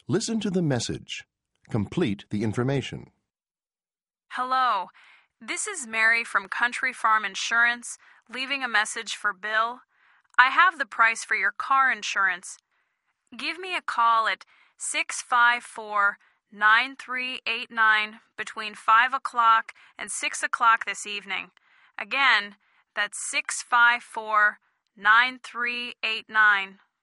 Listen to the message. Complete the information. Hello, this is Mary from Country Farm Insurance, leaving a message for Bill. I have the price for your car insurance. Give me a call at 654-9389 between 5 o'clock and 6 o'clock this evening. Again, that's 654-9389.